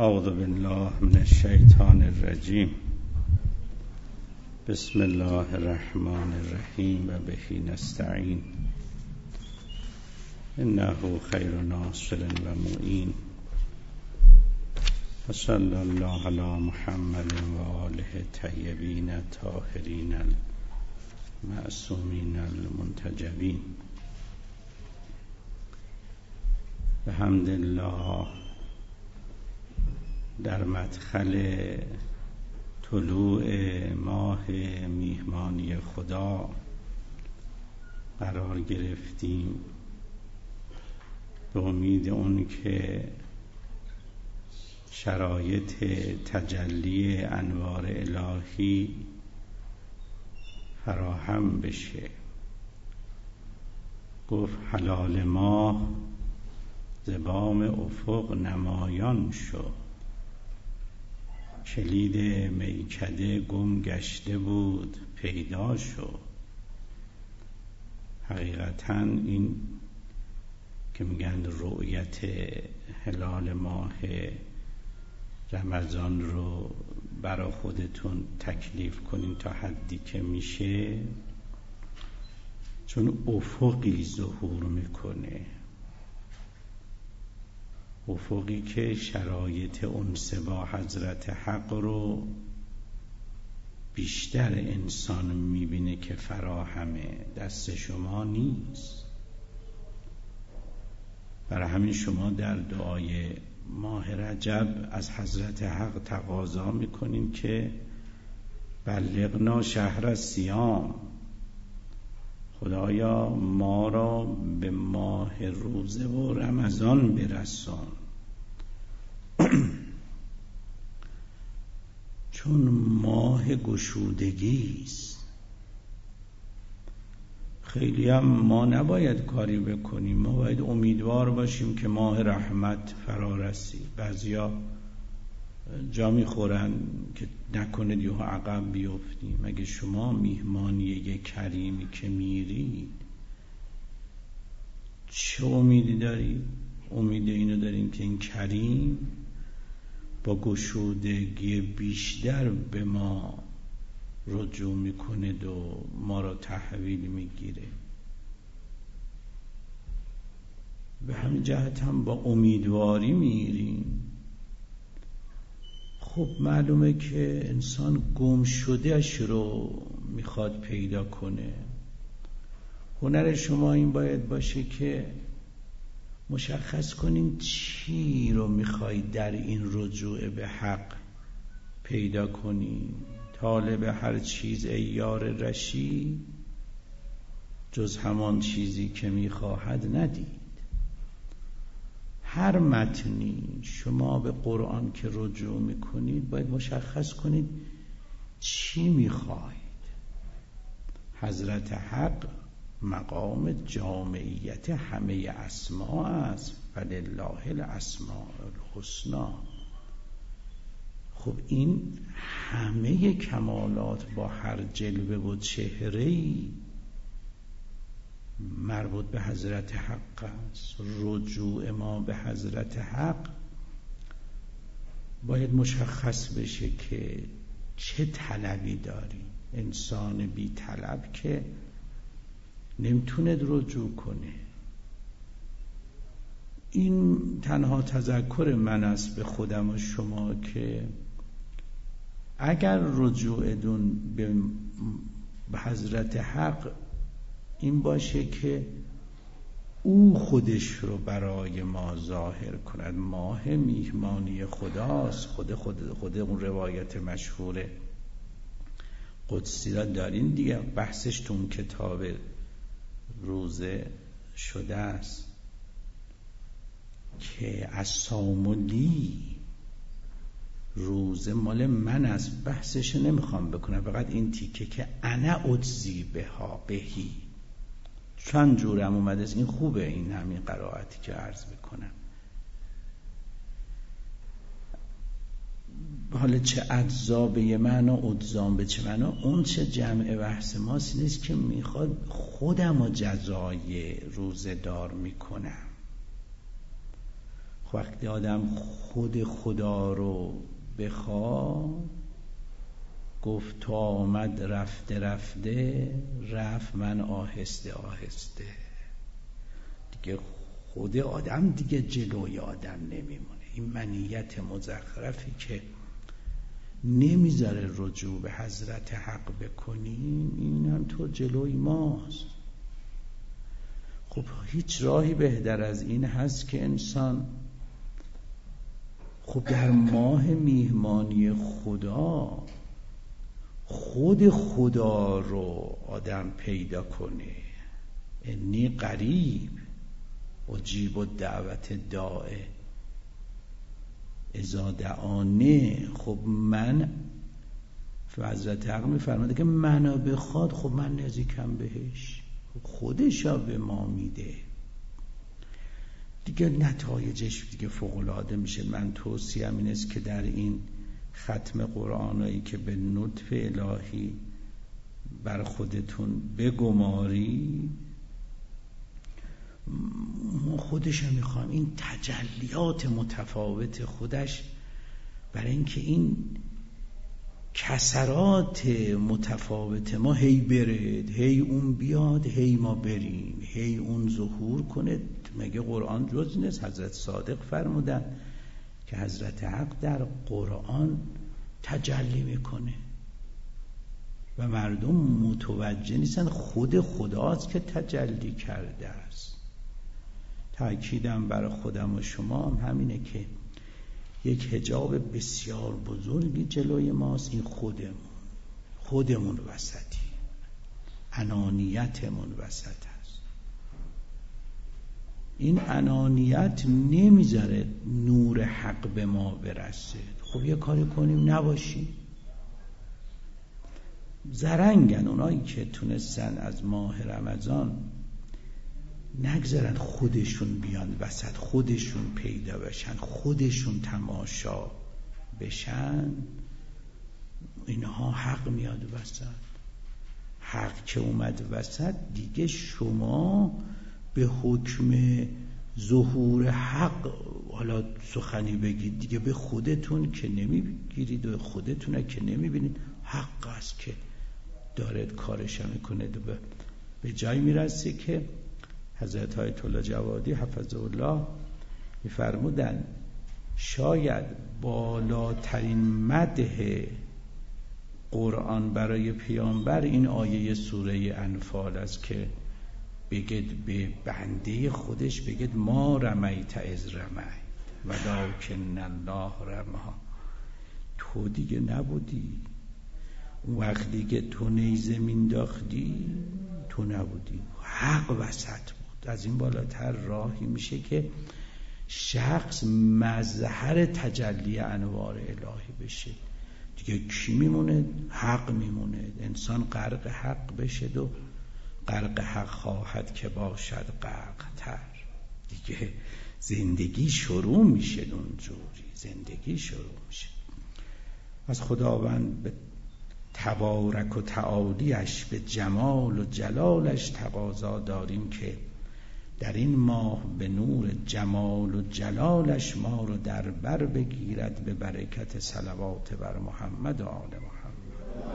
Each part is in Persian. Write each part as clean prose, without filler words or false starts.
اعوذ بالله من الشیطان الرجیم. بسم الله الرحمن الرحیم و به نستعین. انه خیر ناصر و معین. و صلی الله علی محمد و آله طیبین الطاهرین المعصومین المنتجبین. بحمدالله در مدخل طلوع ماه میهمانی خدا قرار گرفتیم، به امید اون که شرایط تجلی انوار الهی فراهم بشه. گفت هلال ماه ز بام افق نمایان شد، کلید میکده گم گشته بود پیدا شد. حقیقتاً این که میگن رؤیت هلال ماه رمضان رو برای خودتون تکلیف کنین تا حدی که میشه، چون افقی ظهور میکنه، افقی که شرایط انس با حضرت حق رو بیشتر انسان میبینه که فراهمه، دست شما نیست. برای همین شما در دعای ماه رجب از حضرت حق تقاضا میکنین که بلغنا شهر الصیام، خدایا ما را به ماه روزه و رمضان برسان. چون ماه گشودگی است. خیلی هم ما نباید کاری بکنیم، ما باید امیدوار باشیم که ماه رحمت فرا رسید. بعضیا جا میخورن که نکنه یهو عقب بیفتیم. مگه شما میهمانی یک کریمی که میرید چه امیدی دارید؟ امید اینو داریم که این کریم با گشودگی بیشتر به ما رجوع میکنه و ما را تحویل میگیره. به همین جهت هم با امیدواری میریم. خب معلومه که انسان گم شدهش رو میخواد پیدا کنه. هنر شما این باید باشه که مشخص کنین چی رو میخواید در این رجوع به حق پیدا کنین. طالب هر چیز ای یار رشید، جز همان چیزی که میخواهد ندید. هر متنی شما به قرآن که رجوع میکنید باید مشخص کنید چی میخواید. حضرت حق مقام جامعیت همه اسما است، فلله الاسماء الحسنی. خب این همه کمالات با هر جلوه و چهره‌ای مربوط به حضرت حق است. رجوع ما به حضرت حق باید مشخص بشه که چه طلبی داری. انسان بی طلب که نمیتونه رجوع کنه. این تنها تذکر من است به خودم و شما که اگر رجوعتون به حضرت حق این باشه که او خودش رو برای ما ظاهر کند. ماه میهمانی خداست. خود اون روایت مشهور قدسی را دارین دیگه، بحثش تو اون کتاب روزه شده است که الصوم لی، روزه مال من است. بحثش نمیخوام بکنم، فقط این تیکه که انا اجزی بها بهی. چند جورم اومده است. این خوبه، این همین قرائتی که عرض بکنم. حالا چه اجزا به یه معنا، اجزام به چه معنا، اون چه جمع بحث ماست نیست که میخواد خودم و جزای روزه دار میکنم. وقتی آدم خود خدا رو بخواد، گفت تا آمد رفته رفته، رفت من آهسته آهسته. دیگه خود آدم دیگه جلوی آدم نمیمونه. این منیت مزخرفی که نمیذاره رجوع به حضرت حق بکنیم، این هم تو جلوی ماست. خب هیچ راهی بهتر از این هست که انسان خب در ماه میهمانی خدا خود خدا رو آدم پیدا کنه. انی قریب اجیب الدعوت داع اذا دعانه. خب من حضرت حق میفرماده که منو بخواد، خب من نزدیکم بهش، خودش به ما میده دیگه. نتایجش دیگه فوق‌العاده میشه. من توصیه‌ام این است که در این ختم قرآنایی که به لطف الهی بر خودتون بگماری، خودش هم میخوام این تجلیات متفاوت خودش، برای اینکه این کسرات متفاوت ما هی برد، هی اون بیاد، هی ما بریم، هی اون ظهور کنه. مگه قرآن جز نیست؟ حضرت صادق فرمودن که حضرت حق در قرآن تجلی میکنه و مردم متوجه نیستن خود خداست که تجلی کرده است. تأکیدم برای خودم و شما هم همینه که یک حجاب بسیار بزرگی جلوی ماست. این خودمون وسطی، انانیتمون وسط است. این انانیت نمیذاره نور حق به ما برسه. خب یه کاری کنیم نباشیم. زرنگن اونایی که تونستن از ماه رمضان نگذارن خودشون بیان وسط، خودشون پیدا بشن، خودشون تماشا بشن. اینها حق میاد وسط. حق که اومد وسط دیگه شما به حکم ظهور حق حالا سخنی بگید دیگه به خودتون که نمیگیرید و خودتون که نمیبینید. حق است که داره کارش میکنه. به جای میرسه که حضرت آیت الله جوادی حفظه الله میفرمودن شاید بالاترین مدح قرآن برای پیامبر این آیه سوره انفال است که بگید به بنده خودش بگید ما رمیت از رمیت ولکن الله رمی. تو دیگه نبودی اون وقتی که تو نیزه مینداختی، تو نبودی، حق وسط بود. از این بالاتر راهی میشه که شخص مظهر تجلی انوار الهی بشه. دیگه کی میمونه؟ حق میمونه. انسان غرق حق بشه و غرق حق خواهد که باشد غرق تر. دیگه زندگی شروع میشه، اونجوری زندگی شروع میشه. از خداوند به تبارک و تعالیش، به جمال و جلالش تقاضا داریم که در این ماه به نور جمال و جلالش ما رو در بر بگیرد به برکت صلوات بر محمد و آل محمد.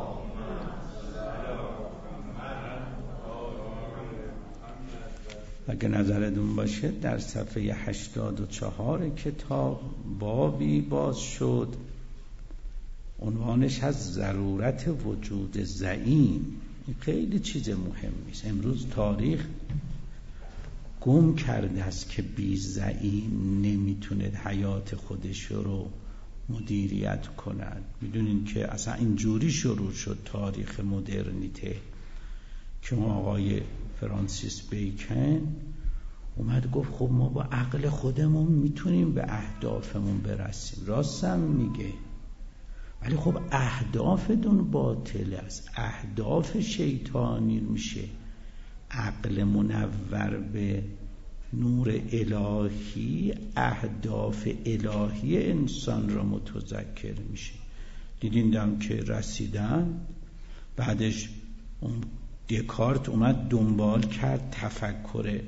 اگه نظرتون باشه در صفحه 84 کتاب بابی باز شد، عنوانش از ضرورت وجود زعیم. این خیلی چیز مهمی است. امروز تاریخ گم کرده است که بی زعیم نمیتونه حیات خودش رو مدیریت کند. میدونین که اصلا اینجوری شروع شد تاریخ مدرنیته که آقای فرانسیس بیکن اومد گفت خب ما با عقل خودمون میتونیم به اهدافمون برسیم. راستم میگه، ولی خب اهدافتون باطل است، اهداف شیطانی میشه. عقل منور به نور الهی اهداف الهی انسان را متذکر میشه. دیدیندم که رسیدن، بعدش اون دکارت اومد دنبال کرد تفکر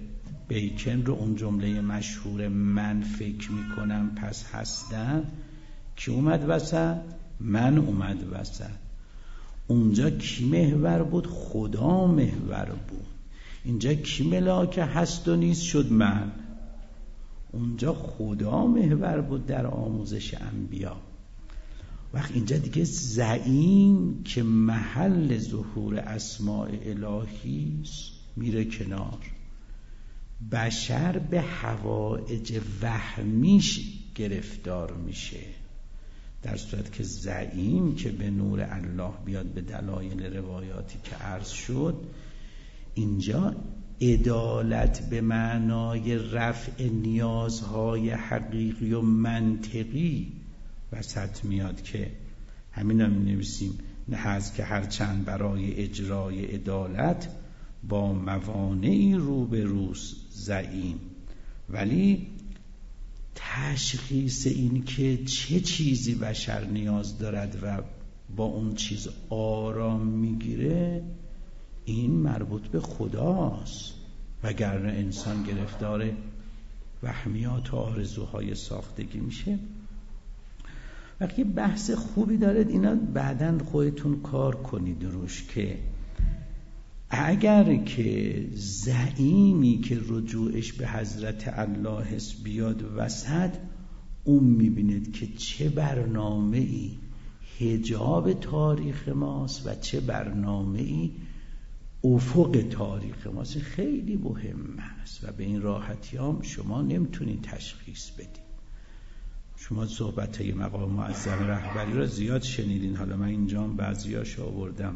بیکن رو اون جمله مشهور من فکر میکنم پس هستم، کی اومد وسط؟ من اومد وسط. اونجا کی محور بود؟ خدا محور بود. اینجا کی ملاک هست و نیست شد؟ من. اونجا خدا محور بود در آموزش انبیا. وقت اینجا دیگه زعیم که محل ظهور اسماء الهی میره کنار، بشر به حوائج وهمیش گرفتار میشه، در صورت که زعیم که به نور الله بیاد به دلایل روایاتی که عرض شد، اینجا عدالت به معنای رفع نیازهای حقیقی و منطقی وسط میاد که همین هم نویسیم نهز که هرچند برای اجرای عدالت با موانعی روبروست زعیم، ولی تشخیص این که چه چیزی بشر نیاز دارد و با اون چیز آرام میگیره، این مربوط به خداست، وگرنه انسان گرفتار وهمیات و آرزوهای ساختگی میشه. وقتی بحث خوبی دارد، اینا بعداً خودتون کار کنید روش، که اگر که زعیمی که رجوعش به حضرت الله هست بیاد وسط، اون میبینید که چه برنامه‌ای حجاب تاریخ ماست و چه برنامه‌ای افق تاریخ ماست. خیلی مهم است و به این راحتی هم شما نمیتونید تشخیص بدید. شما صحبت‌های مقام معظم رهبری را زیاد شنیدین، حالا من اینجا بعضیاشو آوردم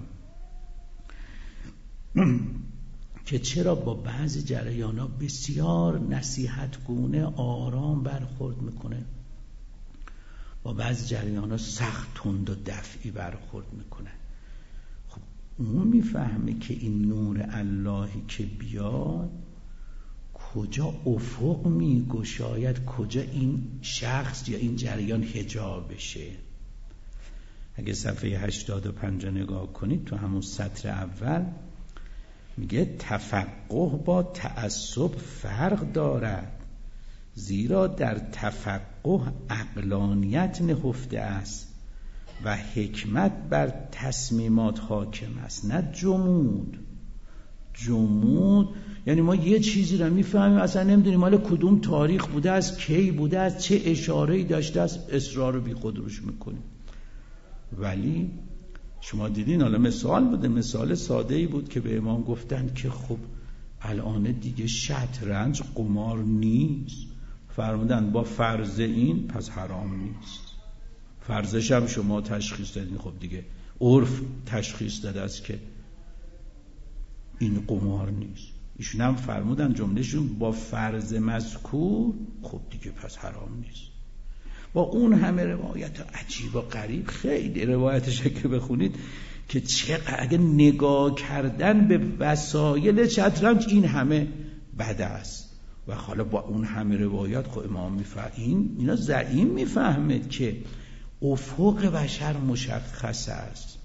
که چرا با بعضی جریانا بسیار نصیحتگونه آرام برخورد میکنه، با بعضی جریانا سخت تند و دفعی برخورد میکنه. خب اون میفهمه که این نور اللهی که بیاد کجا افق میگشاید، کجا این شخص یا این جریان حجاب بشه. اگه صفحه 85 نگاه کنید، تو همون سطر اول میگه تفقه با تعصب فرق دارد، زیرا در تفقه عقلانیت نهفته است و حکمت بر تصمیمات حاکم است، نه جمود. جمود یعنی ما یه چیزی رو میفهمیم، اصلا نمیدونیم مال کدوم تاریخ بوده، از کی بوده، از چه اشاره‌ای داشته، از اصرار رو بی خود روش میکنیم. ولی شما دیدین، حالا مثال بوده، مثال ساده‌ای بود که به امام گفتن که خب الان دیگه شطرنج قمار نیست، فرمودن با فرض این پس حرام نیست. فرضش هم شما تشخیص دادین، خب دیگه عرف تشخیص داده است که این قمار نیست. ایشون هم فرمودن جملهشون با فرض مذکور، خب دیگه پس حرام نیست. با اون همه روایت عجیب و غریب، خیلی روایتش که بخونید که چقدر اگه نگاه کردن به وسایل شطرنج این همه بد است، و حالا با اون همه روایات خب امام میفهمه، اینا زعیم میفهمه که افق بشر مشخص است.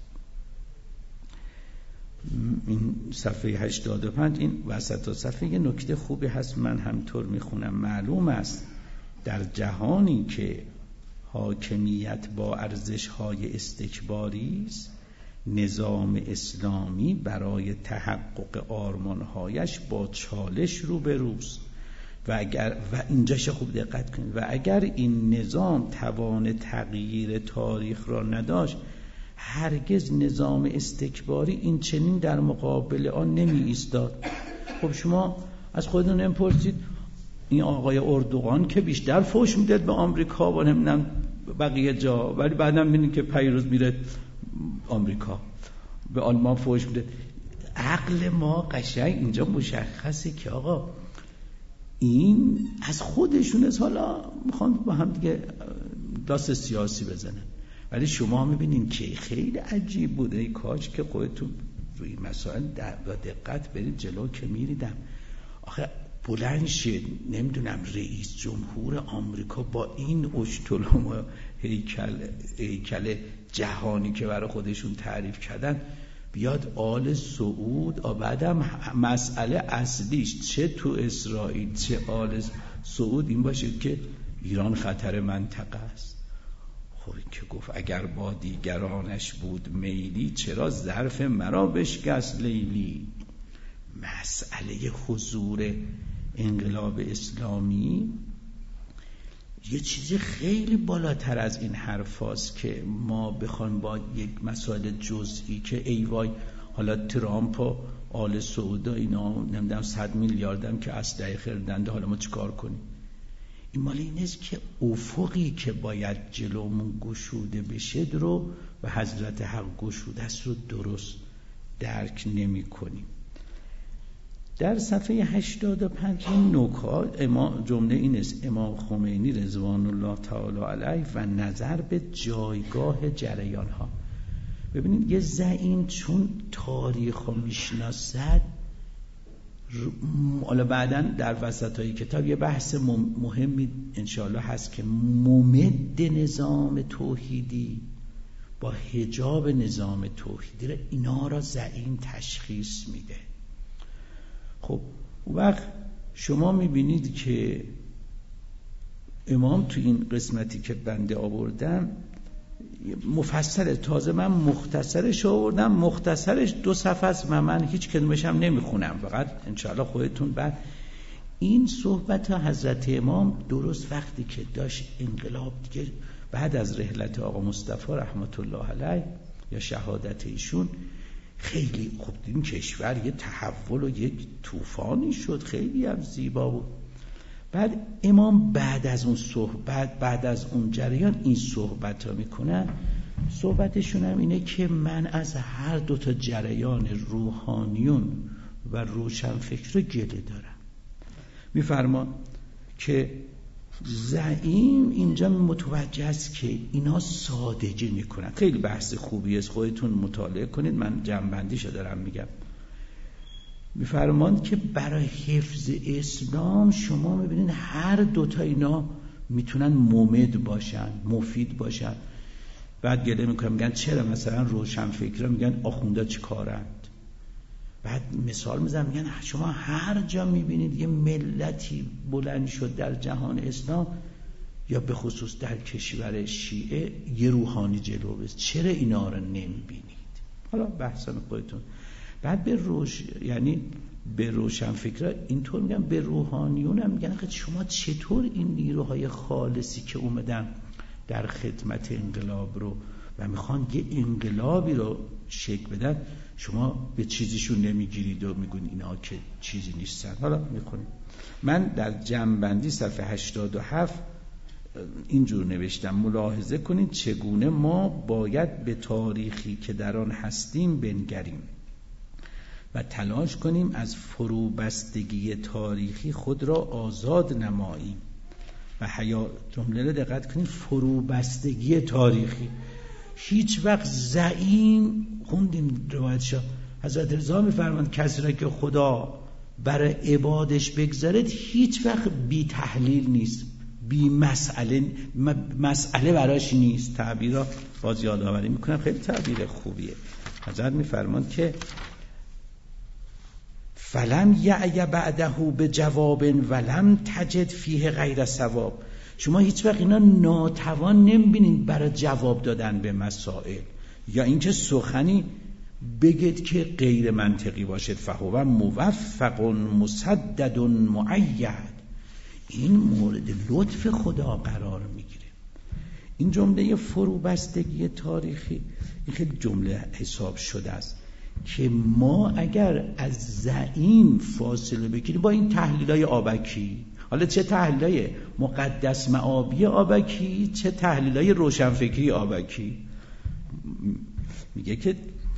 این صفحه 85 این وسط صفحه یه نکته خوبی هست، من همطور میخونم. معلوم است در جهانی که حاکمیت با ارزش‌های استکباری است، نظام اسلامی برای تحقق آرمان‌هایش با چالش روبروست و اینجاش خوب دقت کنید، و اگر این نظام توان تغییر تاریخ را نداشت، هرگز نظام استکباری این چنین در مقابل آن نمی ایستاد. خب شما از خودتون نمی‌پرسید این آقای اردوغان که بیشتر فوش میداد به آمریکا و نمیدونم بقیه جا، ولی بعدم میبینید که پیروز میره آمریکا به آلمان فوش میده. عقل ما قشنگ اینجا مشخصه که آقا این از خودشون است، حالا میخوان با هم دیگه داست سیاسی بزنن. ولی شما میبینید که خیلی عجیب بوده، ای کاش که خودتون روی مسائل با دقت برید جلو که میریدم. آخه بلند شد نمیدونم رئیس جمهور آمریکا با این اشتلم و هیکل جهانی که برای خودشون تعریف کردن، بیاد آل سعود، بعدم مسئله اصلیش چه تو اسرائیل چه آل سعود این باشه که ایران خطر منطقه است. خب این که گفت اگر با دیگرانش بود میلی، چرا ظرف مرا بشکست لیلی. مسئله حضور انقلاب اسلامی یه چیزی خیلی بالاتر از این حرفاست که ما بخوایم با یک مسائل جزئی که ای وای حالا ترامپ و آل سعود و اینا نمیدونم 100 میلیاردم که اسلحه خریدند، حالا ما چیکار کنیم. این مال این است که افقی که باید جلومون گشوده بشه رو و حضرت حق گشوده است رو درست درک نمی کنیم. در صفحه 85 نکات جمله این است: امام خمینی رضوان الله تعالی علیه و نظر به جایگاه جریان ها. ببینید یه زعیم چون تاریخ رو میشناسد، حالا بعداً در وسطای کتاب یه بحث مهمی انشاءالله هست که ممد نظام توحیدی با حجاب نظام توحیدی را اینا را زعیم تشخیص میده. خب اون وقت شما میبینید که امام تو این قسمتی که بنده آوردم مفصله، تازه من مختصرش آوردم، مختصرش 2 صفحه است و من هیچ کلمه‌ش هم نمیخونم، فقط انشاءالله خودتون بعد این صحبت حضرت امام درست وقتی که داشت انقلاب دیگه بعد از رحلت آقا مصطفی رحمت الله علیه یا شهادت ایشون خیلی خوب این کشور یه تحول و یک طوفانی شد، خیلی هم زیبا بود. بعد امام بعد از اون صحبت، بعد از اون جریان این صحبت ها میکنن. صحبتشون هم اینه که من از هر 2 تا جریان روحانیون و روشنفکر گله دارم. میفرمان که زعیم اینجا متوجه است که اینا سادگی میکنن. خیلی بحث خوبی است، خودتون مطالعه کنید، من جمع‌بندیشو دارم میگم. میفرمان که برای حفظ اسلام شما میبینید هر 2 تا اینا میتونن ممد باشن، مفید باشن. بعد گله میکنن میگن چرا مثلا روشنفکرا میگن آخوندا چی کارند. بعد مثال میزنم میگن شما هر جا میبینید یه ملتی بلند شد در جهان اسلام یا به خصوص در کشور شیعه یه روحانی جلو بست، چرا اینا رو نمیبینید؟ حالا بحثان خودتون. بعد یعنی به روشنفکرا اینطور میگن، به روحانیون هم میگن شما چطور این نیروهای خالصی که اومدن در خدمت انقلاب رو و میخوان یه انقلابی رو شکل بدن، شما به چیزیشون نمیگیرید و میگون اینا که چیزی نیستن. حالا میخونیم. من در جمع‌بندی صفحه 87 اینجور نوشتم: ملاحظه کنید چگونه ما باید به تاریخی که در آن هستیم بنگریم و تلاش کنیم از فروبستگی تاریخی خود را آزاد نماییم. و جمله را دقت کنید: فروبستگی تاریخی. هیچ وقت زعیم، خوندیم روایتشا، حضرت رضا می‌فرماند کسی را که خدا برای عبادش بگذارد هیچ وقت بی تحلیل نیست، بی مسئله براش نیست. تعبیر را باز یادآوری میکنم، خیلی تعبیر خوبیه. حضرت می‌فرماند که فلم یعی بعده به جواب ولم تجد فیه غیر ثواب. شما هیچ وقت اینا ناتوان نمیبینید برای جواب دادن به مسائل یا اینکه سخنی بگید که غیر منطقی باشد. فهو موفق مسدد مؤید. این مورد لطف خدا قرار میگیره. این جمله فروبستگی تاریخی این خیلی جمله حساب شده است که ما اگر از زعیم فاصله بگیریم با این تحلیل‌های آبکی، حالا چه تحلیل‌های مقدس معابی آبکی چه تحلیل‌های روشنفکری آبکی، میگه که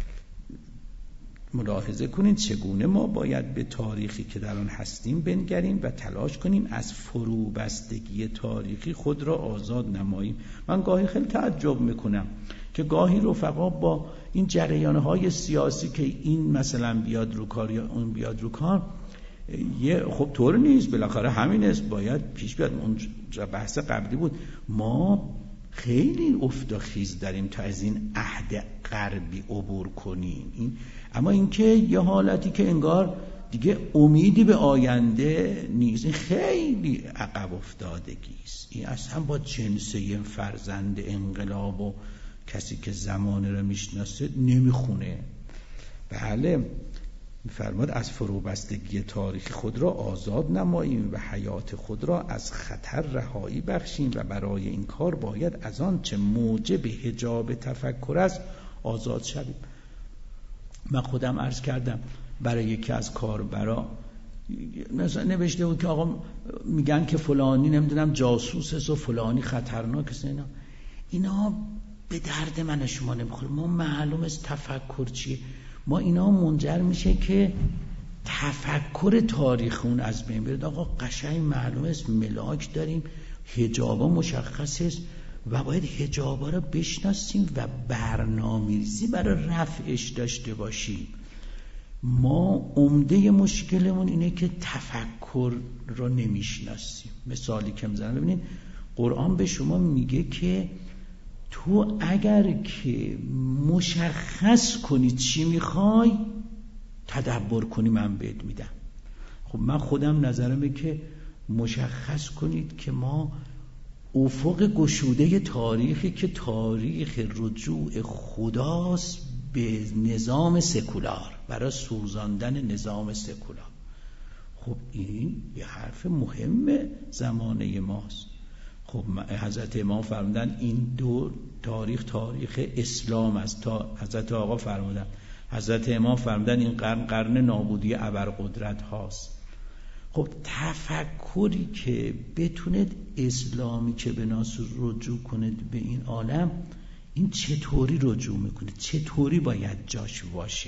ملاحظه کنید چگونه ما باید به تاریخی که در آن هستیم بنگریم و تلاش کنیم از فروبستگی تاریخی خود را آزاد نماییم. من گاهی خیلی تعجب میکنم که گاهی رفقا با این جریان‌های سیاسی که این مثلا بیاد رو کار یا اون بیاد رو کار، خب طور نیست، بالاخره همین است، باید پیش بیاد. اون بحث قبلی بود، ما خیلی افتخیز داریم تا از این عهد غربی عبور کنیم. اما اینکه یه حالتی که انگار دیگه امیدی به آینده نیست، این خیلی عقب افتادگی است. این اصلا با جنسه فرزند انقلاب و کسی که زمانه رو میشناسه نمیخونه. بله می‌فرماد از فروبستگی تاریخ خود را آزاد نماییم و حیات خود را از خطر رهایی بخشیم و برای این کار باید از آن چه موجب حجاب تفکر است آزاد شویم. من خودم عرض کردم برای یکی از کاربرا مثلا نوشته بود که آقا میگن که فلانی نمیدونم جاسوس است و فلانی خطرناک است. اینا به درد من و شما نمیخوره. ما معلوم است تفکر چیه. ما اینا منجر میشه که تفکر تاریخون از بین بره. آقا قشنگ معلوم است ملاک داریم، حجابا مشخص است و باید حجابا رو بشناسیم و برنامه‌ریزی برای رفعش داشته باشیم. ما عمده مشکلمون اینه که تفکر رو نمیشناسیم. مثالی که میزنم ببینید، قرآن به شما میگه که تو اگر که مشخص کنی چی میخوای تدبر کنی من بهت میدم. خب من خودم نظرمه که مشخص کنید که ما افق گشوده تاریخی که تاریخ رجوع خداست به نظام سکولار، برای سوزاندن نظام سکولار. خب این یه حرف مهم زمانه ماست. خب حضرت امام فرمودن این دو تاریخ اسلام است. تا حضرت آقا فرمودن، حضرت امام فرمودن این قرن نابودی ابرقدرت هاست. خب تفکری که بتوند اسلامی که به ناس رجوع کنید به این عالم، این چطوری رجوع میکنه، چطوری باید جاش باشه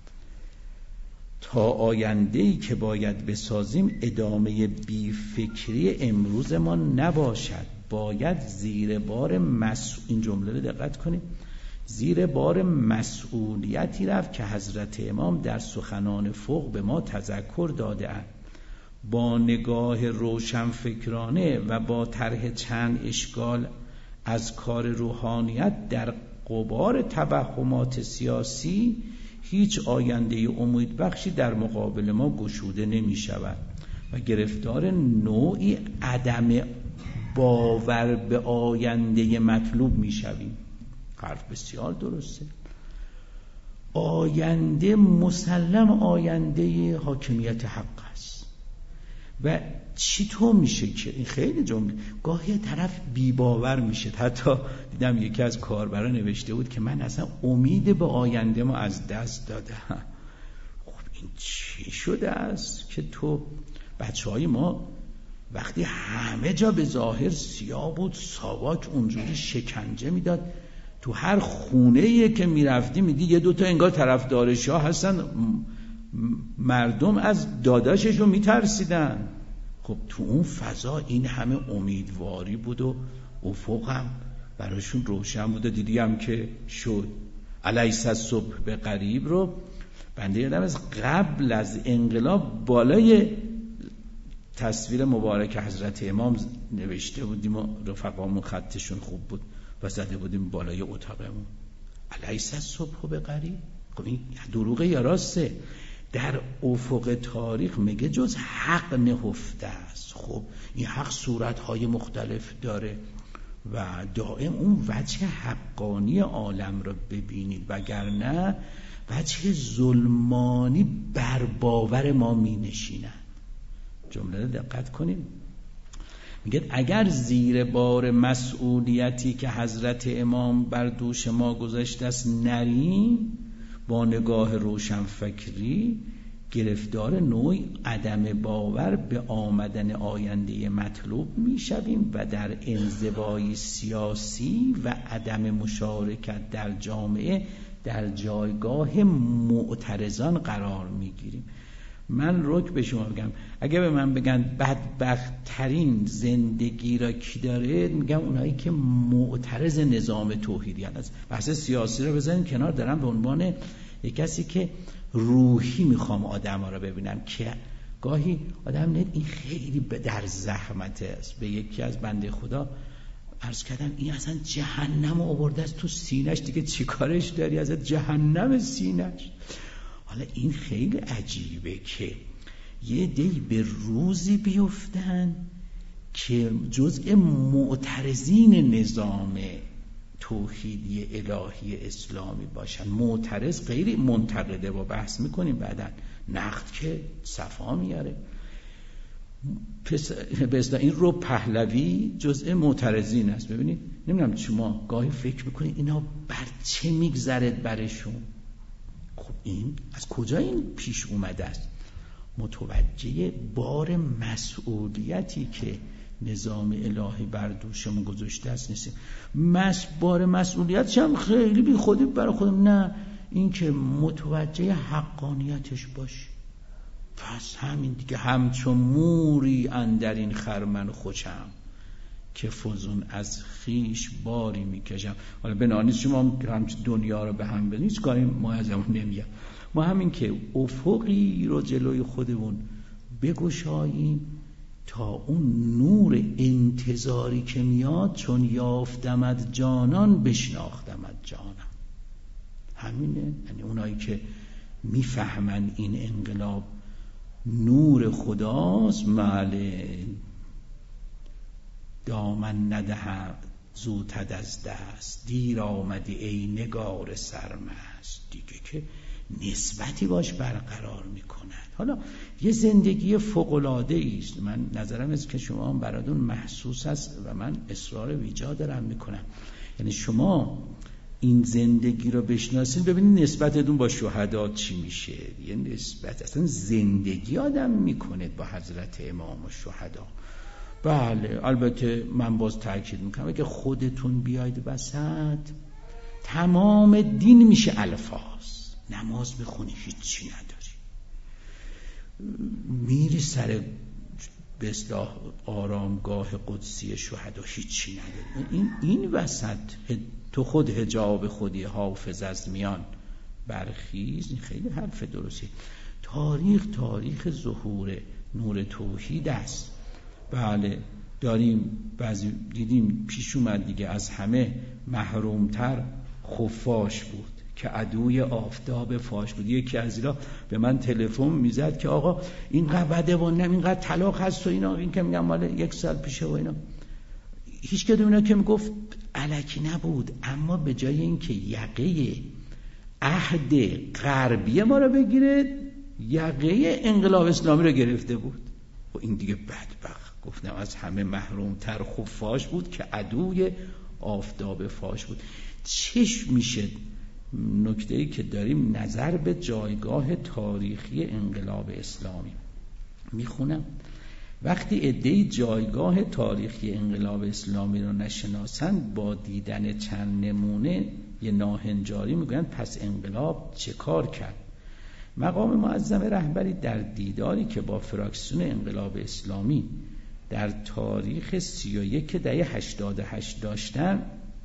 تا آینده‌ای که باید بسازیم ادامه بیفکری امروز ما نباشد. باید زیر بار این جمله رو دقت کنید، زیر بار مسئولیتی رفت که حضرت امام در سخنان فوق به ما تذکر داده اند. با نگاه روشنفکرانه و با طرح چند اشکال از کار روحانیت در غبار توهمات سیاسی هیچ آینده امید بخشی در مقابل ما گشوده نمی شود و گرفتار نوعی عدم باور به آینده مطلوب می شویم. حرف بسیار درسته. آینده مسلم آینده حاکمیت حق است و چطور میشه که این خیلی جمله گاهی طرف بی باور میشه. حتی دیدم یکی از کاربران نوشته بود که من اصلا امید به آینده ما از دست دادم. خب این چی شده است که تو بچهای ما وقتی همه جا به ظاهر سیاه بود، ساواک اونجوری شکنجه میداد، تو هر خونه‌ای که میرفتی میدی یه دوتا انگار طرفدارش ها هستن، مردم از داداششون میترسیدن. خب تو اون فضا این همه امیدواری بود و افقم براشون روشن بود. دیدیم که شد الیس الصبح به قریب رو بنده یادم از قبل از انقلاب بالای تصویر مبارک حضرت امام نوشته بودیم و رفقامون خطشون خوب بود و زده بودیم بالای اتاقمون الیس الصبح به قریب. خب این دروغه یا راسته؟ در افق تاریخ میگه جز حق نهفته است. خب این حق صورتهای مختلف داره و دائم اون وجه حقانی عالم رو ببینید، وگرنه وجه ظلمانی بر باور ما می نشیند. جمله رو دقت کنیم. میگه اگر زیر بار مسئولیتی که حضرت امام بر دوش ما گذاشته است نریم، با نگاه روشنفکری گرفتار نوعی عدم باور به آمدن آینده مطلوب میشویم و در انزوای سیاسی و عدم مشارکت در جامعه در جایگاه معترضان قرار میگیریم. من رک به شما بگم، اگه به من بگن بدبخت ترین زندگی را کی داره، میگم اونایی که معترض نظام توحیدی هستند. بحث سیاسی رو بزنیم کنار، دارم به عنوان یک کسی که روحی میخوام آدم ها رو ببینم که گاهی آدم این خیلی در زحمت است. به یکی از بنده خدا عرض کردم این اصلا جهنم آورده است تو سینش، دیگه چی کارش داری؟ ازت جهنم سینش. حالا این خیلی عجیبه که یه عده‌ای به روزی بیفتن که جزء معترضین نظام توحیدی الهی اسلامی باشن. معترض غیر منتقده، با بحث میکنیم بعداً، نقد که صفا میاره. به اصطلاح این رو پهلوی جزء معترضین است. ببینید نمیدونم شما گاهی فکر میکنید اینا بر چه میگذرد برشون؟ خب این از کجا این پیش اومده است؟ متوجه بار مسئولیتی که نظام الهی بر دوشمون گذاشته است نیستیم. بار مسئولیتش هم خیلی بی خودی برای خودم، نه، این که متوجه حقانیتش باش. پس همین دیگه، همچون موری اندر این خرمن خوشم که فزون از خیش باری میکشم. حالا بنانید شما همچون دنیا رو به هم بدید، هیچ کاری ما از همون نمیگم. ما همین که افقی رو جلوی خودمون بگشاییم تا اون نور انتظاری که میاد، چون یافتمت جانان بشناختمت جانم. همینه. یعنی اونایی که میفهمن این انقلاب نور خداست، ماله دامن ندهم زودتد از دست، دیر آمدی ای نگار سرمست. دیگه که نسبتی باش برقرار میکنند. حالا یه زندگی فوق‌العاده است. من نظرم است که شما هم براتون محسوس است و من اصرار ویجا دارم میکنم. یعنی شما این زندگی رو بشناسید، ببینید نسبتتون با شهدا چی میشه. یه نسبت اصلا زندگی آدم میکنه با حضرت امام و شهدا. بله البته من باز تاکید میکنم اگه خودتون بیاید وسط، تمام دین میشه الفاظ. نماز بخونی هیچی نداری، میری سر به اصطلاح آرامگاه قدسی شهدا هیچی نداری. این وسط تو خود حجاب خودی حافظ از میان برخیز. این خیلی حرف درستی. تاریخ ظهور نور توحید است. بله داریم بعضی دیدیم پیش اومد دیگه، از همه محرومتر خفاش بود که عدوی آفتاب فاش بود. یکی از اینا به من تلفن میزد که آقا اینقدر بده و نه اینقدر طلاق هست و اینا. این که میگم مال 1 سال پیشه و اینا، هیچ کدوم اینا که میگفت الکی نبود، اما به جای اینکه یقه عهد غربی ما رو بگیره، یقه انقلاب اسلامی رو گرفته بود. و این دیگه بدبخت، گفتم از همه محرومتر خفاش بود که عدوی آفتاب فاش بود. چشم میشه نکته‌ای که داریم نظر به جایگاه تاریخی انقلاب اسلامی میخونم. وقتی عده‌ای جایگاه تاریخی انقلاب اسلامی رو نشناسن، با دیدن چند نمونه یه ناهنجاری میگوین پس انقلاب چه کار کرد. مقام معظم رهبری در دیداری که با فراکسیون انقلاب اسلامی در تاریخ 31 دهه 88 داشتن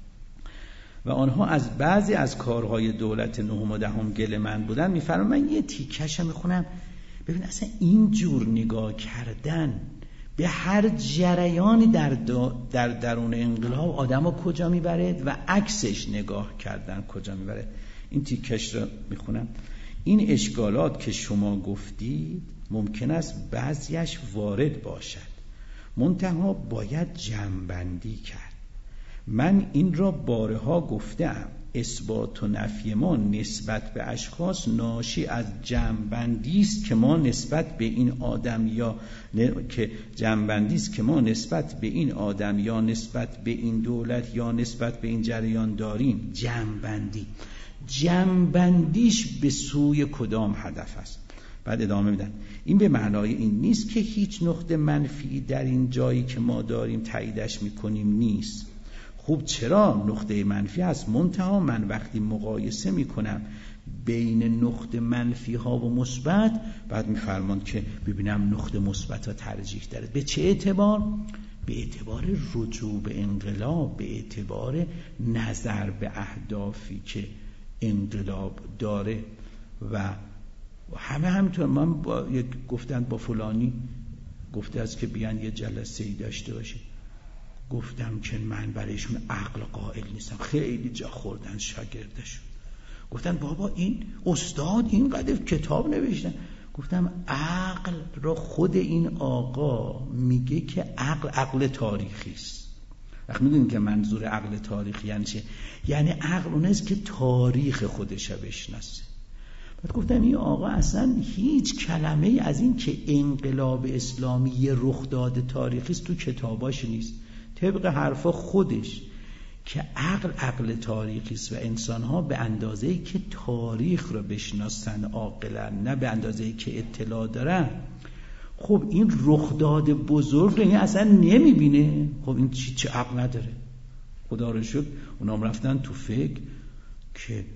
و آنها از بعضی از کارهای دولت نهم و دهم گله‌مند بودن، میفرمایند من یه تیکش میخونم. ببین اصلا این جور نگاه کردن به هر جریانی در درون انقلاب آدمو کجا میبره و عکسش نگاه کردن کجا میبره. این تیکش رو میخونم. این اشکالات که شما گفتید ممکن است بعضیش وارد باشد، منتها باید جمع‌بندی کرد. من این را بارها گفتم، اثبات و نفی ما نسبت به اشخاص ناشی از جمع‌بندی است که ما نسبت به این آدم یا نسبت به این آدم یا نسبت به این دولت یا نسبت به این جریان داریم. جمع‌بندیش به سوی کدام هدف است؟ بعد ادامه میدن این به معنای این نیست که هیچ نقطه منفی در این جایی که ما داریم تاییدش میکنیم نیست. خوب چرا نقطه منفی هست، منتها من وقتی مقایسه میکنم بین نقطه منفی ها و مثبت، بعد میفرمان که ببینم نقطه مثبت ها ترجیح داره. به چه اعتبار؟ به اعتبار رجوع به انقلاب، به اعتبار نظر به اهدافی که انقلاب داره. و همه همینطور. من گفتن با فلانی گفته است که بیان یه جلسه‌ای داشته باشه، گفتم که من برایشون عقل قائل نیستم. خیلی جا خوردن شاگردشون، گفتن بابا این استاد اینقدر کتاب نوشتن. گفتم عقل را خود این آقا میگه که عقل تاریخی است. وقت میدونید که منظور عقل تاریخی یعنی چه؟ یعنی عقل اون است که تاریخ خودش رو بشناسه. بعد گفتم این آقا اصلا هیچ کلمه از این که انقلاب اسلامی یه رخداد تاریخی است تو کتاباش نیست. طبق حرفا خودش که عقل تاریخی است و انسان‌ها به اندازه‌ای که تاریخ رو بشناسن عاقلن، نه به اندازه‌ای که اطلاع دارن. خب این رخداد بزرگ یعنی اصلا نمیبینه. خب این چه عقل نداره؟ خدا رو شکر اونام رفتن تو فکر که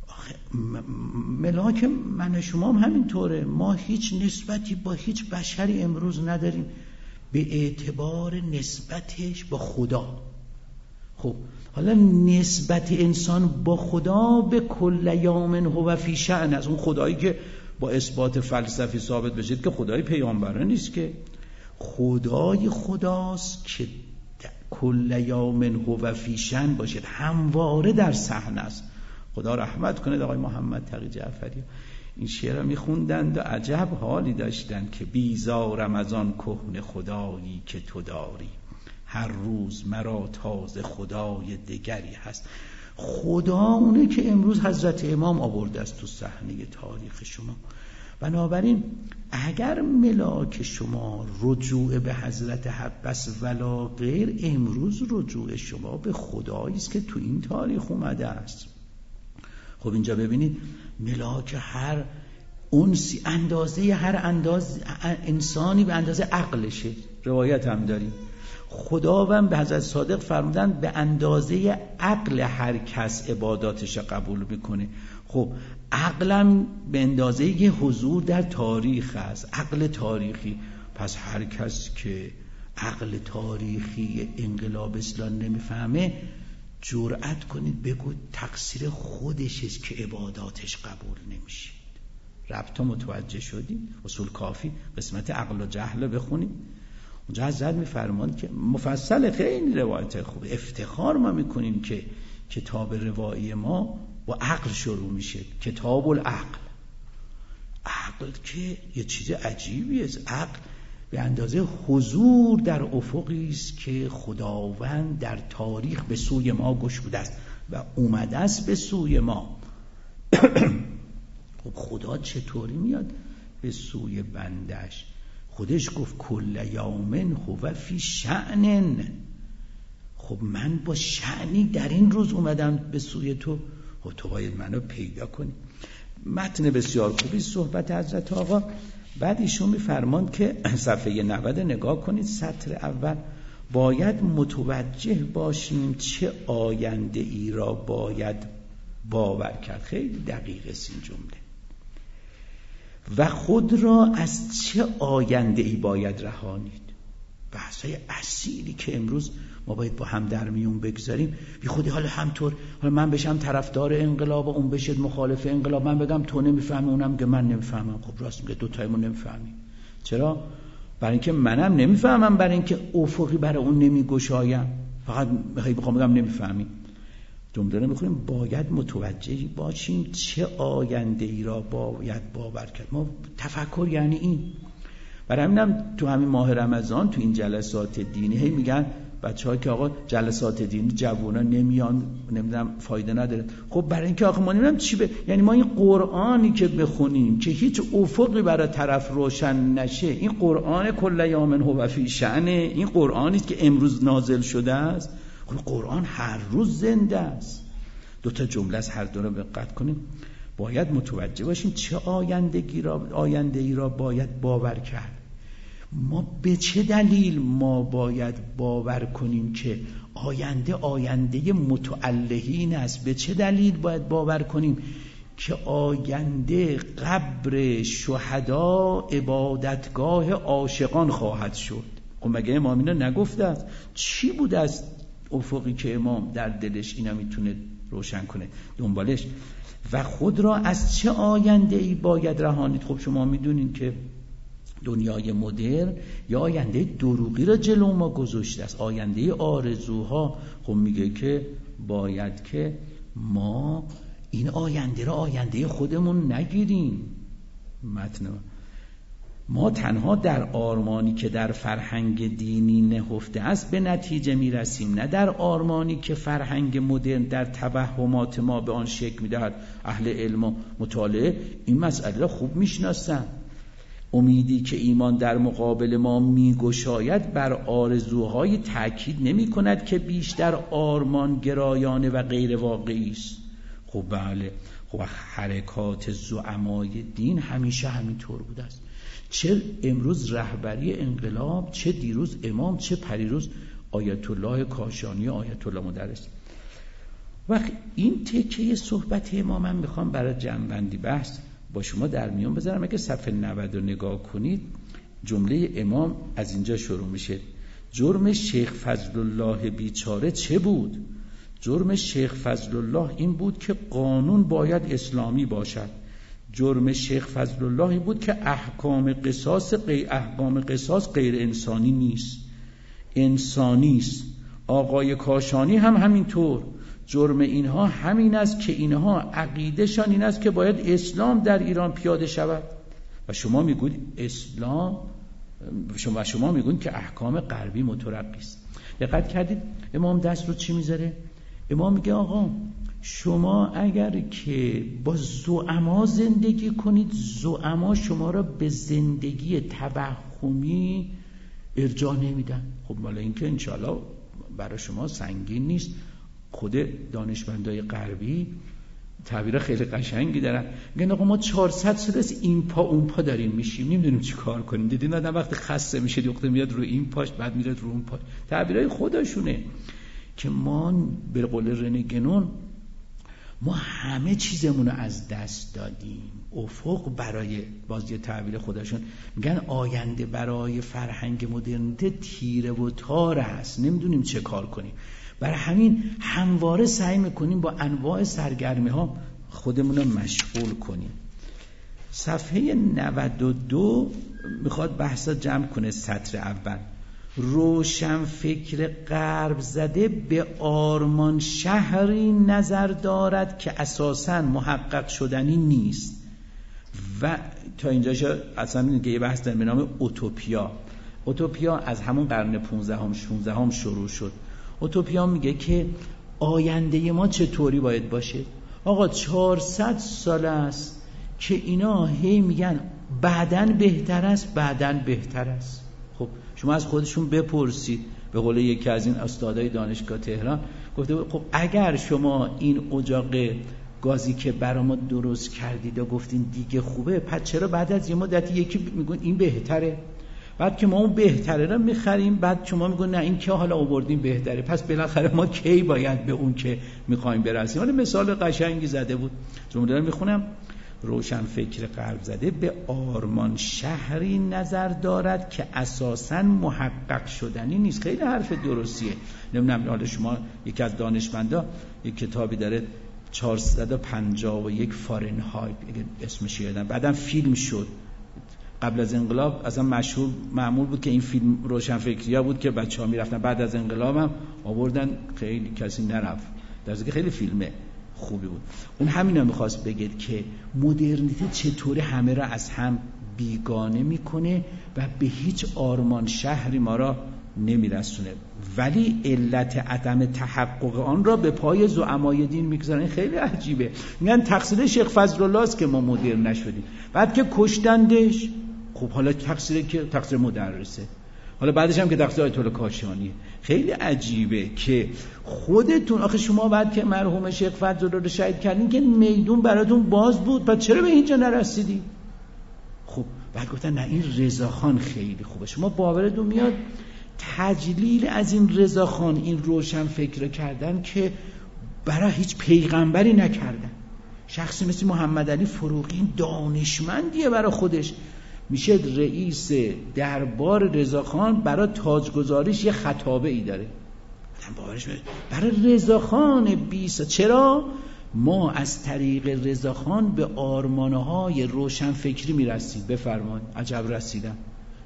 ملاک من شما هم همینطوره. ما هیچ نسبتی با هیچ بشری امروز نداریم به اعتبار نسبتش با خدا. خب حالا نسبت انسان با خدا به کل یوم هو فی شأن، از اون خدایی که با اثبات فلسفی ثابت بشه که خدای پیامبران نیست، که خدای خداست که کل یوم هو فی شأن باشد، همواره در صحنه است. خدا رحمت کنه آقای محمد تقی جعفری این شعر رو میخوندند و عجب حالی داشتن که بیزارم از آن کهنه خدایی که تو داری، هر روز مرا تازه خدای دگری هست. خدا اونه که امروز حضرت امام آورده است تو صحنه تاریخ شما. بنابراین اگر ملاک شما رجوع به حضرت حق بس ولا غیر، امروز رجوع شما به خدایی است که تو این تاریخ اومده است. خب اینجا ببینید ملاک هر انسی هر انسانی به اندازه عقلشه. روایت هم داریم خداوند به حضرت صادق فرمودن به اندازه عقل هر کس عباداتش قبول میکنه. خب عقلم به اندازه یه حضور در تاریخ است، عقل تاریخی. پس هر کس که عقل تاریخی انقلاب اسلام نمیفهمه، جرأت کنید بگو تقصیر خودشه که عباداتش قبول نمیشه. ربطا متوجه شدید؟ اصول کافی قسمت عقل و جهل بخونید. اونجا حضرت میفرماند که مفصل خیلی روایت خوب، افتخار ما میکنیم که کتاب روایی ما با عقل شروع میشه. کتاب العقل. عقل که یه چیز عجیبی است. عقل به اندازه حضور در افقی است که خداوند در تاریخ به سوی ما گشوده است و اومده است به سوی ما. خب خدا چطوری میاد به سوی بندش؟ خودش گفت کل یوم هو فی شأن. خب من با شأنی در این روز اومدم به سوی تو، خب تو باید منو پیدا کنی. متن بسیار خوبی صحبت حضرت آقا. بعد ایشون میفرماند که صفحه 90 نگاه کنید، سطر اول، باید متوجه باشیم چه آینده ای را باید باور کرد. خیلی دقیق است این جمله. و خود را از چه آینده ای باید رهانید. بحثای اصیلی که امروز ما باید با هم در میون بگذاریم. بی خودی حالا من بشم طرفدار انقلاب و اون بشه مخالف انقلاب، من بگم تو نمیفهمی اونم که من نمیفهمم. خب راست میگه، دوتایمون نمیفهمیم. چرا؟ برای اینکه منم نمیفهمم، برای اینکه افقی برای اون نمیگشایم. فقط میخوام بگم نمیفهمی. جمله رو میخونیم باید متوجه باشیم چه آینده ای را باید باور کرد. ما تفکر یعنی این. برای همینم تو همین ماه رمضان تو این جلسات دینی هی میگن بچه‌ها که آقا جلسات دینی جوونا نمیان، نمیدونم فایده نداره. خب برای اینکه آخه ما نمیدونم یعنی ما این قرآنی که بخونیم که هیچ افقی برای طرف روشن نشه، این قرآن کل یوم هو فی شأن، این قرآنی که امروز نازل شده است. خب قرآن هر روز زنده است. دو تا جمله از هر دو رو دقت کنیم. باید متوجه باشیم چه آینده ای را باید باور کرد. ما به چه دلیل ما باید باور کنیم که آینده متعلهین است؟ به چه دلیل باید باور کنیم که آینده قبر شهدا عبادتگاه عاشقان خواهد شد؟ خب مگه امام اینا نگفته است؟ چی بود از افقی که امام در دلش اینا میتونه روشن کنه؟ دنبالش. و خود را از چه آینده ای باید رهانید؟ خب شما میدونین که دنیای مدرن یا آینده دروغی را جلو ما گذاشته است، آینده آرزوها. خب میگه که باید که ما این آینده را آینده خودمون نگیریم. متن ما تنها در آرمانی که در فرهنگ دینی نهفته است به نتیجه میرسیم، نه در آرمانی که فرهنگ مدرن در توهمات ما به آن شکل میدهد. اهل علم و مطالعه این مسئله را خوب میشناسند. امیدی که ایمان در مقابل ما میگشاید بر آرزوهای تأکید نمی کند که بیشتر آرمان گرایانه و غیر واقعی است. خب بله، خب حرکات زعمای دین همیشه همینطور بوده است، چه امروز رهبری انقلاب، چه دیروز امام، چه پریروز آیت الله کاشانی، آیت الله مدرس. وقت این تکه صحبت امام من میخوام برای جمع‌بندی بحث با شما در میان بذارم. اگه صفحه 90 رو نگاه کنید، جمله امام از اینجا شروع میشه: جرم شیخ فضل الله بیچاره چه بود؟ جرم شیخ فضل الله این بود که قانون باید اسلامی باشد. جرم شیخ فضل الله این بود که احکام قصاص غیر انسانی نیست، انسانی است. آقای کاشانی هم همینطور. جرم اینها همین است که اینها عقیدهشان این است که باید اسلام در ایران پیاده شود و شما میگوید اسلام، شما میگوید که احکام غربی مترقی است. دقت کردید امام دست رو چی میذاره؟ امام میگه آقا شما اگر که با زعما زندگی کنید، زعما شما را به زندگی توهمی ارجاع نمیدن. خب مالا این که انشاءالله برای شما سنگین نیست. خود دانشمندای غربی تعبیر خیلی قشنگی دارن، میگن آقا ما 400 سال است این پا اون پا داریم میشیم، نمیدونیم چی کار کنیم. دیدین آدم وقتی خسته میشه دیگه میاد رو این پاش، بعد میاد رو اون پاش. تعبیرای خودشونه که ما به قول رنه گنون ما همه چیزمون رو از دست دادیم. افق برای بازی تعبیر خودشون میگن آینده برای فرهنگ مدرنیته تیره و تار است، نمیدونیم چه کار کنیم. برای همین همواره سعی میکنیم با انواع سرگرمی ها خودمون رو مشغول کنیم. صفحه 92 میخواد بحثا جمع کنه. سطر اول: روشن فکر غرب زده به آرمان شهری نظر دارد که اساساً محقق شدنی نیست. و تا اینجاش اصلا میگه یه بحث به نام اوتوپیا. اوتوپیا از همون قرن 15 16 شروع شد. اوتوپیا میگه که آینده ما چطوری باید باشه. آقا 400 سال است که اینا هی میگن بعدن بهتر است، بعدن بهتر است. خب شما از خودشون بپرسید. به قول یکی از این استادای دانشگاه تهران گفته خب اگر شما این اجاق گازی که برای ما درست کردید و گفتین دیگه خوبه، پس چرا بعد از یه مدتی یکی میگن این بهتره؟ بعد که ما اون بهتره رو میخریم، بعد شما میگن نه این که حالا آوردیم بهتره، پس بالاخره ما کی باید به اون که میخوایم برسیم؟ حالا مثال قشنگی زده بود، جمله رو میخونم: روشن فکر غرب زده به آرمان شهری نظر دارد که اساساً محقق شدنی نیست. خیلی حرف درستیه. نمیدونم حالا شما یکی از دانشمندا یک کتابی داره 451 فارنهایت اسمش یادم، بعدم فیلم شد. قبل از انقلاب اصلا معمول بود که این فیلم روشن فکری‌ها بود که بچه‌ها میرفتن، بعد از انقلاب هم آوردن خیلی کسی نرفت، در حالی که خیلی فیلم خوبی بود. اون همینا میخواست بگه که مدرنیته چطوره همه را از هم بیگانه میکنه و به هیچ آرمان شهری ما را نمیرسونه، ولی علت عدم تحقق آن را به پای زعمای دین میگذارن. خیلی عجیبه. میگن تقصیر شیخ فضل الله است که ما مدرن نشدیم، بعد که کشتندش خب حالا تقصیر مدرسه، حالا بعدش هم که تقصیر آیت الله کاشانیه. خیلی عجیبه که خودتون آخه شما بعد که مرحوم شیخ فضل الله رو شهید کردین که میدون براتون باز بود، بعد چرا به اینجا نرسیدی؟ خب بعد گفتن نه این رضاخان خیلی خوبه. شما باورتون میاد تجلیل از این رضاخان، این روشن فکر کردن که برای هیچ پیغمبری نکردن. شخصی مثل محمد علی فروغی دانشمندیه، برای خودش میشه رئیس دربار رضاخان، برای تاجگذاریش یه خطابه ای داره. باورش برای رضاخان 20. چرا؟ ما از طریق رضاخان به آرمانهای روشن فکری میرسیم. بفرمایید. عجب رسیدم.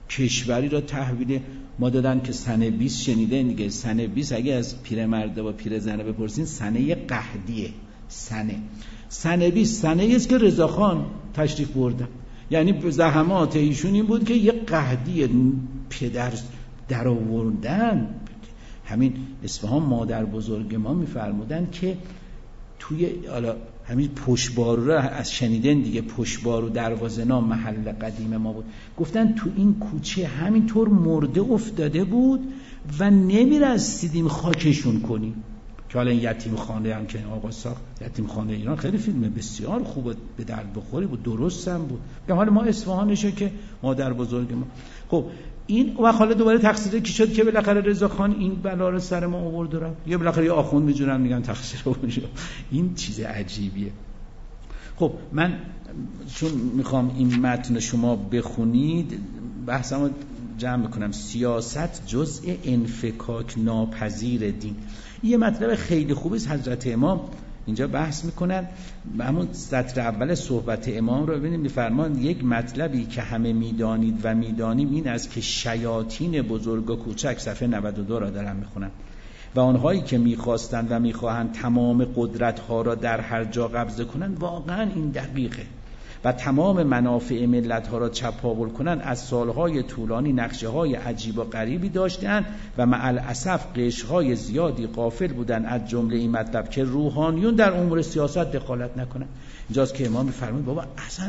کشوری را تحویل ما دادن که سنه 20 شنیده دیگه. سنه 20 اگه از پیرمرد و پیرزنه بپرسین سنه قحطیه. سنه 20 سنه است که رضاخان تشریف بردن، یعنی زحمات ایشون این بود که یه قحطی پدر در آوردن. همین اصفهان مادر بزرگ ما میفرمودن که توی همین پشتبارو را از شنیدن دیگه، پشتبارو دروازه نام محل قدیم ما بود، گفتن تو این کوچه همینطور مرده افتاده بود و نمیرسیدیم خاکشون کنیم. که حالا این یتیم خانه هم که آقا ساخت، یتیم خانه ایران خیلی فیلم بسیار خوب به درد بخوری بود، درست هم بود. حالا ما اصفهانشه که مادر بزرگ ما. خب این و حالا دوباره تقصیر کی شد که بالاخره رضاخان این بلا رو سر ما آورد و رفت؟ یا بالاخره یه آخوند میجونن میگن تقصیر اون شد. این چیز عجیبیه. خب من چون میخوام این متن شما بخونید بحثمو جمع بکنم. سیاست جزء انفکاک ناپذیر دین. یه مطلب خیلی خوبی است حضرت امام اینجا بحث میکنن. همون سطر اول صحبت امام رو ببینید، میفرمان یک مطلبی که همه میدانید و میدانیم این است که شیاطین بزرگ و کوچک، صفحه 92 را دارم میخونم، و آنهایی که میخواستند و میخواهند تمام قدرتها را در هر جا قبضه کنند، واقعا این دقیقه، و تمام منافع ملت‌ها را چپاول کنند، از سالهای طولانی نقشه‌های عجیب و غریبی داشتند و مع الاسف قشرهای زیادی غافل بودند از جمله این مطلب که روحانیون در امور سیاست دخالت نکنند. اینجاست که امام می‌فرمایند بابا اصلا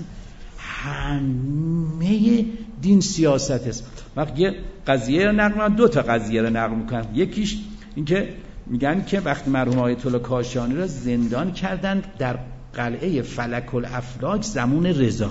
همه دین سیاست است. وقتی یه قضیه رو نقل می‌کنن، دو تا قضیه رو نقل می‌کنن. یکیش اینکه میگن که وقتی مرحوم آیت الله کاشانی را زندان کردند در قلعه فلک الافلاک زمان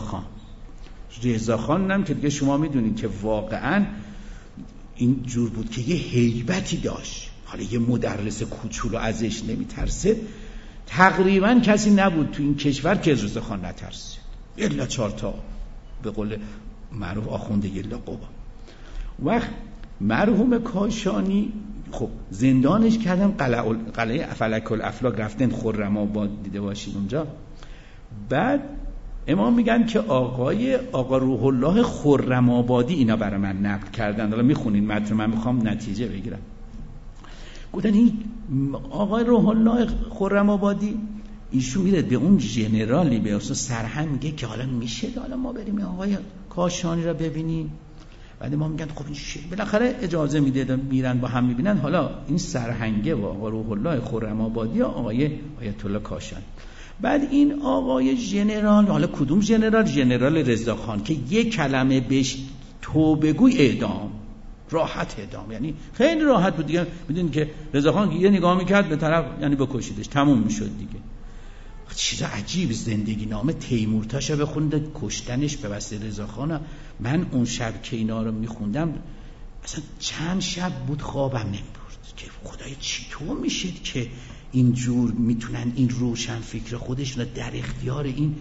رضاخان هم که دیگه شما میدونید که واقعا این جور بود که یه هیبتی داشت. حالا یه مدرس کوچولو ازش نمیترسه، تقریبا کسی نبود تو این کشور که از رضاخان نترسه، الا 4 تا به قول معروف آخونده یلا قبا. وقت مرحوم کاشانی خب زندانش کردن قلعه فلک الافلاک، رفتن خرم‌آباد دیده باشید اونجا. بعد امام میگن که آقا روح الله خرم‌آبادی اینا برای من نقل کردن. حالا میخونین متن، من میخوام نتیجه بگیرم. گفتن این آقای روح الله خرم‌آبادی ایشون میره به اون ژنرالی به اساس سرهنگ میگه که حالا میشه حالا ما بریم آقای کاشانی را ببینیم. بعد ما میگن خب این بالاخره اجازه میده، میرن با هم میبینن. حالا این سرهنگه و آقا روح الله خرم‌آبادی و آقای آیت الله کاشانی. بعد این آقای ژنرال، حالا کدوم ژنرال؟ ژنرال رضاخان که یک کلمه بهش توبه‌گوی اعدام، راحت اعدام، یعنی خیلی راحت بود دیگه. میدونید که رضاخان یه نگاه میکرد به طرف یعنی بکشیدش، تموم میشد دیگه. چیز عجیب. زندگی نامه تیمورتاشو بخونده کشتنش به واسطه رضاخان. من اون شب که اینا رو میخوندم اصلا چند شب بود خوابم نمیبرد که خدای چطور میشد که اینجور میتونن این روشن فکر خودشون در اختیار این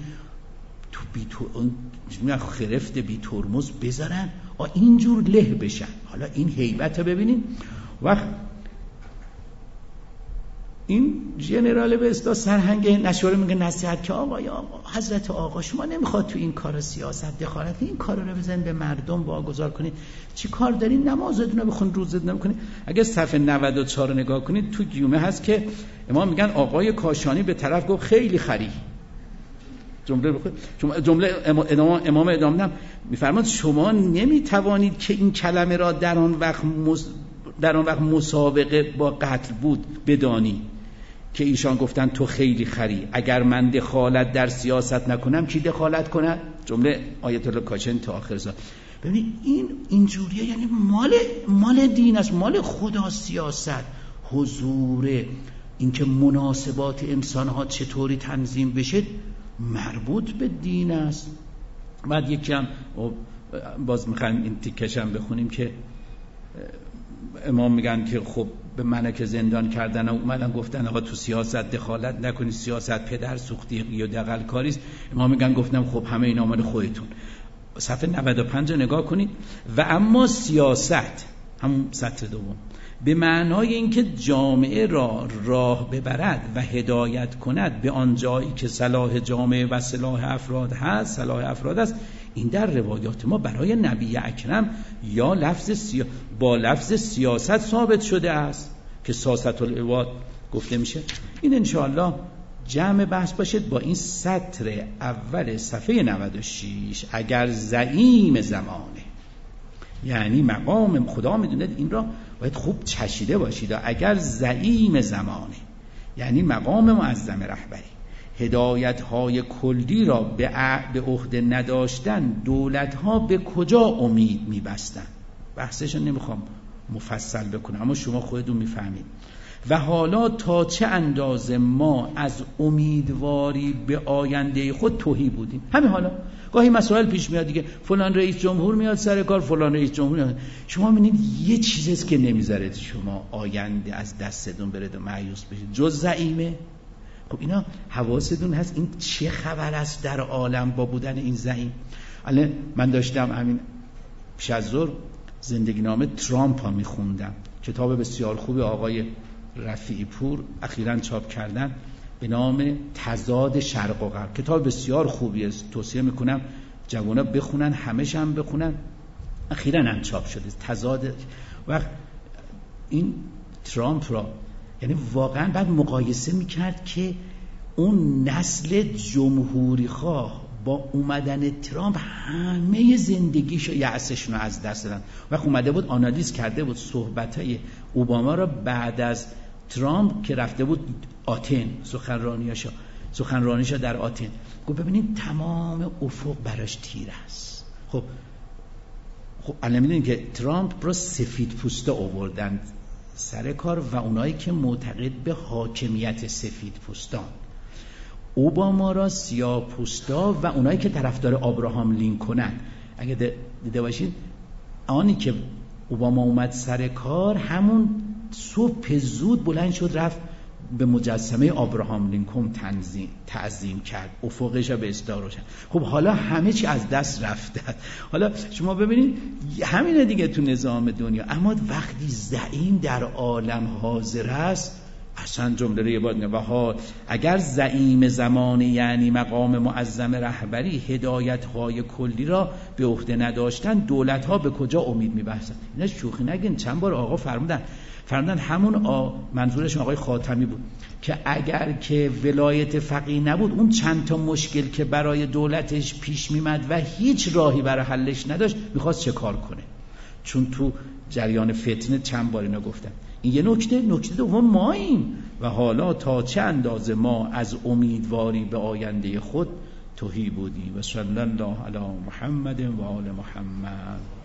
خرفت بی ترمز بذارن اینجور له بشن. حالا این هیبت رو ببینین. وقت این ژنرال به اصطلاح سرهنگ نشوره میگه نصیحت که آقا حضرت آقا شما نمیخواد تو این کار سیاست دخالت، این کارا رو بزنید به مردم واگذار کنید. چی کار دارین؟ نمازتون رو بخونید، روزتون رو بکنید. اگه صفحه 94 رو نگاه کنید تو گیومه هست که امام میگن آقای کاشانی به طرف گفت خیلی خری. جمله امام ادامه میفرماد شما نمیتوانید که این کلمه را در آن وقت مسابقه با قتل بود بدانی که ایشان گفتن تو خیلی خری. اگر من دخالت در سیاست نکنم کی دخالت کند؟ جمله آیت الله کاشانی تا آخر زمان. ببینید این جوریه، یعنی مال دین است، مال خدا. سیاست، حضور، اینکه مناسبات انسان‌ها چطوری تنظیم بشه مربوط به دین است. بعد یکی هم باز میخوایم این تیکشم بخونیم که امام میگن که خب به منو که زندان کردن و اومدن گفتن آقا تو سیاست دخالت نکنید، سیاست پدر سوختی یا دغل کاریست. امام میگن گفتم خب همه اینا مال خودتون. صفحه 95 نگاه کنید. و اما سیاست، همون سطر دوم، به معنای اینکه جامعه را راه ببرد و هدایت کند به آن جایی که صلاح جامعه و صلاح افراد است. این در روایات ما برای نبی اکرم یا با لفظ سیاست ثابت شده است که سیاست العباد گفته میشه. این انشاءالله جمع بحث باشد با این سطر اول صفحه 96. اگر زعیم زمانه، یعنی مقام خدا میدونه این را باید خوب چشیده باشید. اگر زعیم زمانه یعنی مقام معظم رهبری هدایت‌های کلی را به عهده نداشتن، دولت‌ها به کجا امید می‌بستن؟ بحثش رو نمیخوام مفصل بکنم اما شما خودتون میفهمید. و حالا تا چه اندازه ما از امیدواری به آینده خود تهی بودیم. همین حالا گاهی مسائل پیش میاد دیگه، فلان رئیس جمهور میاد سر کار، فلان رئیس جمهور میاد. شما میبینید یه چیزیست که نمیذاره شما آینده از دستتون بره و مایوس بشید، جز زعیمه. خب اینا حواستون هست این چه خبر است در عالم با بودن این زعیم. الان من داشتم همین پیش از ظهر زندگی نامه ترامپ ها میخوندم، کتاب بسیار خوبی آقای رفیعی پور اخیراً چاپ کردن به نام تضاد شرق و غرب. کتاب بسیار خوبی است، توصیه میکنم جوانا بخونن، همش هم بخونن. اخیراً هم چاپ شده تضاد. وقت این ترامپ را یعنی واقعاً بعد مقایسه میکرد که اون نسل جمهوری خواه با اومدن ترامپ همه زندگیشو یأسشون رو از دست دادن. وقت اومده بود آنالیز کرده بود صحبتای اوباما را بعد از ترامپ که رفته بود آتن، سخنرانیشو در آتن، گفت ببینید تمام افق براش تیر است. خب الان میدونید که ترامپ رو سفید پوسته آوردن سر کار و اونایی که معتقد به حاکمیت سفید پوستان، اوباما را سیاه پوستا و اونایی که طرفدار ابراهام لینکلنن. اگه دیده باشید آنی که اوباما اومد سر کار همون صبح زود بلند شد رفت به مجسمه ابراهام لینکلن تعظیم کرد، افقش به اصدار روشن. خب حالا همه چی از دست رفته. حالا شما ببینید همینه دیگه تو نظام دنیا. اما وقتی زعیم در عالم حاضر است، اصلا جمله رو باید و اگر زعیم زمانه یعنی مقام معظم رهبری هدایت‌های کلی را به عهده نداشتن، دولت‌ها به کجا امید می‌بستن؟ اینا شوخی نگین. چند بار آقا فرمودن همون منظورشون آقای خاتمی بود که اگر که ولایت فقیه نبود، اون چند تا مشکل که برای دولتش پیش میمد و هیچ راهی برای حلش نداشت، میخواست چه کار کنه؟ چون تو جریان فتنه چند بار اینا گفتن. این یه نکته دوم ماییم و حالا تا چه اندازه ما از امیدواری به آینده خود تهی بودیم. و صلی الله علی محمد و آل محمد.